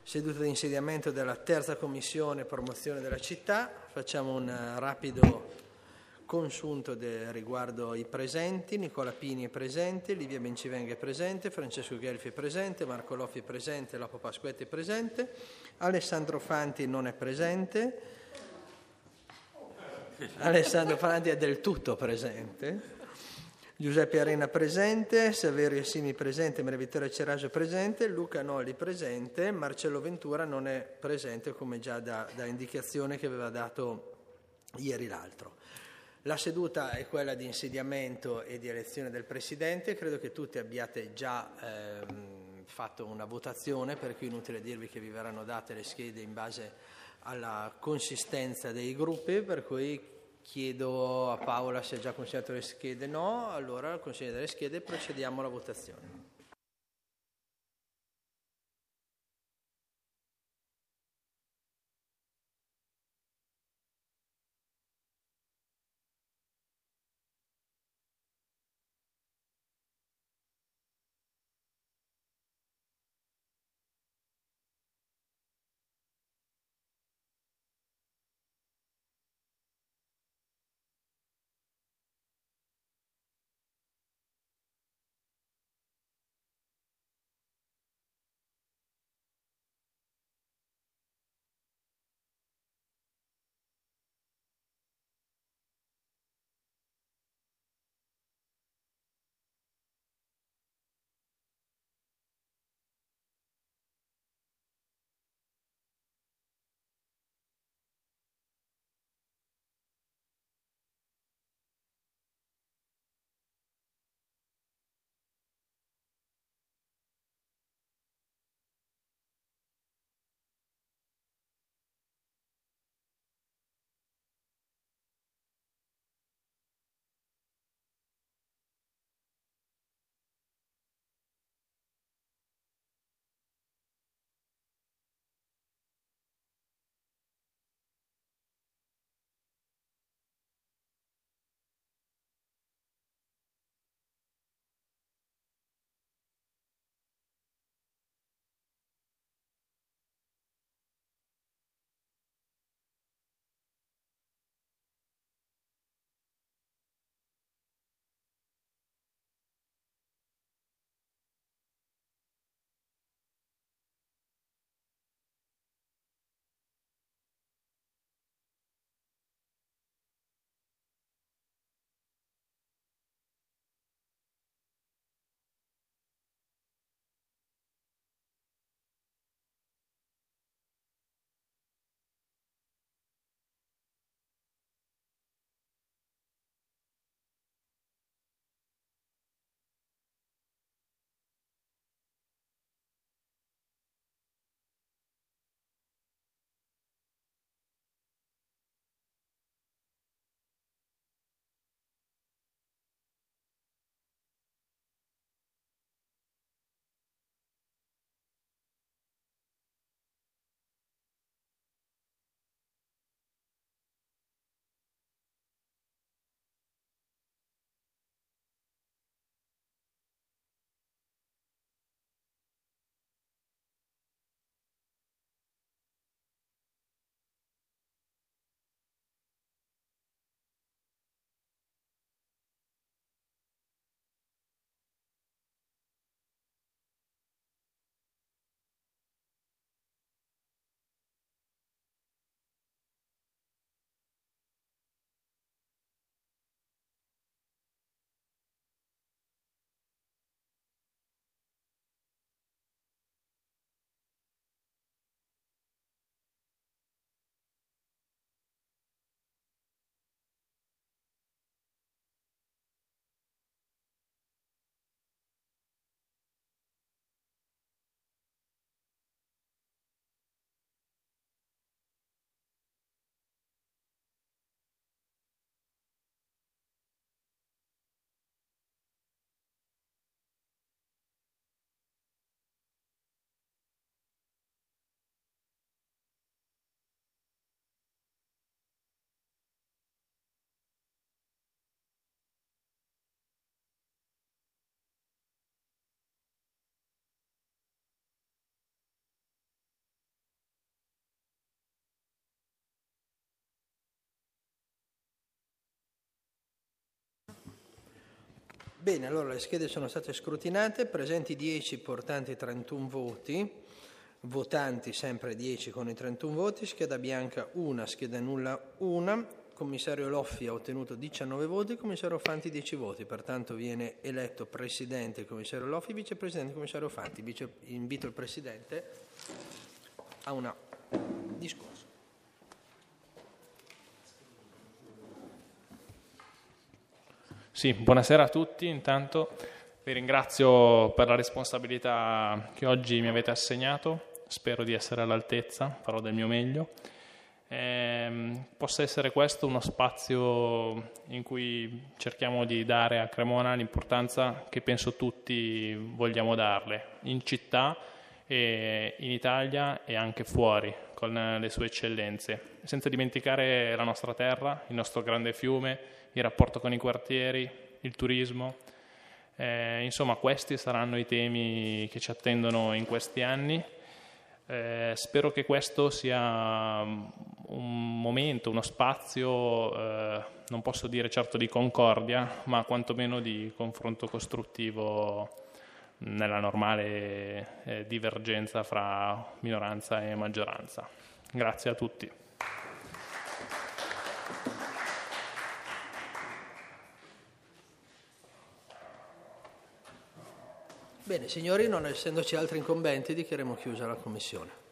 Seduta di insediamento della terza commissione promozione della città. Facciamo un rapido consunto riguardo i presenti. Nicola Pini è presente, Livia Bencivenghe è presente, Francesco Ghelfi è presente, Marco Loffi è presente, Lapo Pasquetti è presente, Alessandro Fanti non è presente, Alessandro Fanti è del tutto presente, Giuseppe Arena presente, Saverio Simi presente, Maria Vittoria Cerasio presente, Luca Nolli presente, Marcello Ventura non è presente come già da indicazione che aveva dato ieri l'altro. La seduta è quella di insediamento e di elezione del Presidente, credo che tutti abbiate già fatto una votazione, per cui è inutile dirvi che vi verranno date le schede in base alla consistenza dei gruppi, per cui chiedo a Paola se ha già consegnato le schede. No, allora al consegno delle schede procediamo alla votazione. Bene, allora le schede sono state scrutinate, presenti 10, portanti 31 voti, votanti sempre 10 con i 31 voti, scheda bianca 1, scheda nulla 1, commissario Loffi ha ottenuto 19 voti, commissario Fanti 10 voti, pertanto viene eletto presidente il commissario Loffi, vicepresidente il commissario Fanti. Invito il presidente a un discorso. Sì, buonasera a tutti. Intanto vi ringrazio per la responsabilità che oggi mi avete assegnato, spero di essere all'altezza, farò del mio meglio. Possa essere questo uno spazio in cui cerchiamo di dare a Cremona l'importanza che penso tutti vogliamo darle, in città, e in Italia e anche fuori, con le sue eccellenze, senza dimenticare la nostra terra, il nostro grande fiume, il rapporto con i quartieri, il turismo. Insomma, questi saranno i temi che ci attendono in questi anni. Spero che questo sia un momento, uno spazio, non posso dire certo di concordia, ma quantomeno di confronto costruttivo nella normale divergenza fra minoranza e maggioranza. Grazie a tutti. Bene, signori, non essendoci altri incombenti, dichiariamo chiusa la commissione.